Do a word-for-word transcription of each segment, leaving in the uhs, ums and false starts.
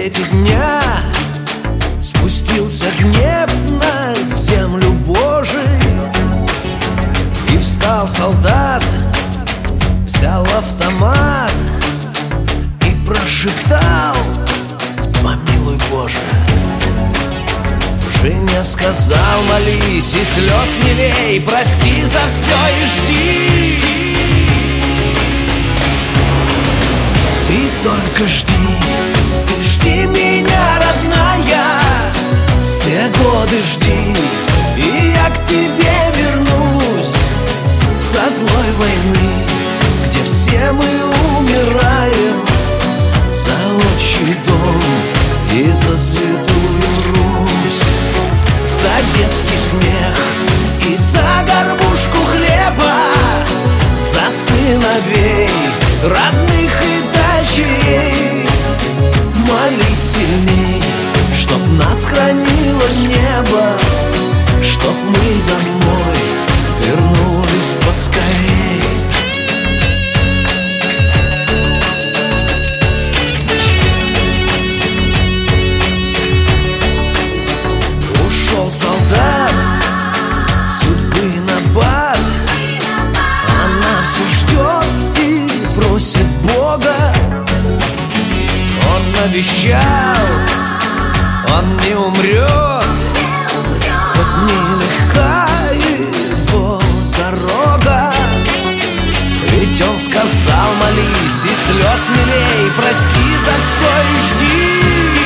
рассвете дня спустился гнев на землю Божию, и встал солдат, взял автомат и прошептал: помилуй, Боже. Женя сказал: молись и слез не лей, прости за все и жди. Ты только жди, ты жди меня, родная, все годы жди, и я к тебе вернусь со злой войны, где все мы умираем за отчий дом и за святую Русь, за детский смех и за горбушку хлеба, за сыновей, родных и дочерей. Молись сильней, чтоб нас хранило небо, чтоб мы домой вернулись поскорей. Ушел солдат, судьбы набат, она все ждет и просит Бога. Он обещал, он не умрет, хоть нелегка его дорога. Ведь он сказал: молись и слез не лей, прости за все и жди.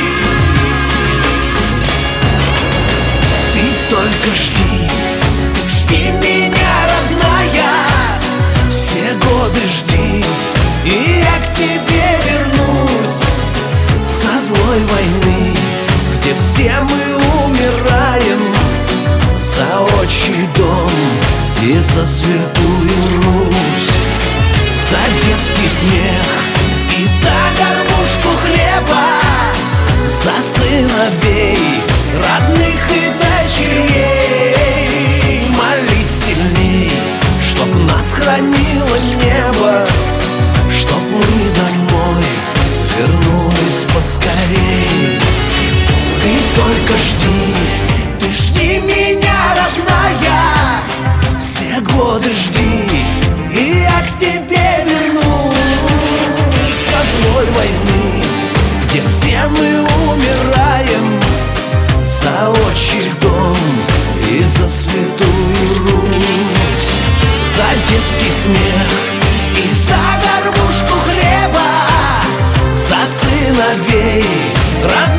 Ты только жди, жди меня, родная, все годы жди, и я к тебе вернусь со злой войны, где все мы умираем за отчий дом и за святую Русь, за детский смех и за горбушку хлеба, за сыновей, родных и дочерей. Молись сильней, чтоб нас хранило небо, чтоб мы домой вернулись поскорей. Ты только жди, ты жди меня, родная, все годы жди, и я к тебе вернусь со злой войны, где все мы умираем за отчий дом и за святую Русь, за детский смех и за горбушку хлеба, за сыновей, родных